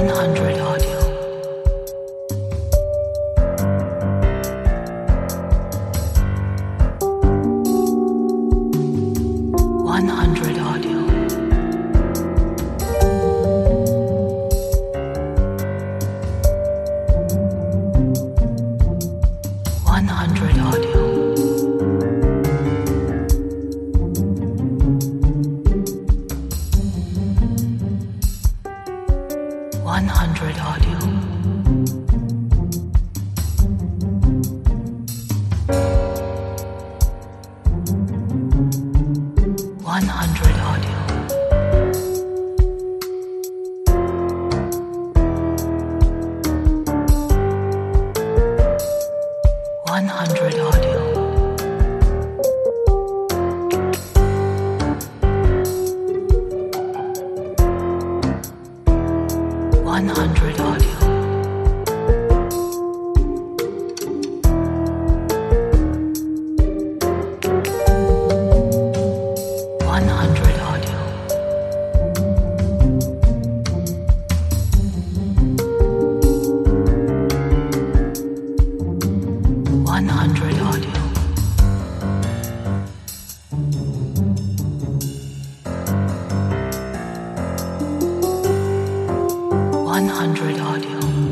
100 audio. 100 audio. 100 audio. 100 audio. 100 audio. 100 audio. 100 audio. 100 audio. 100 audio. 100 audio.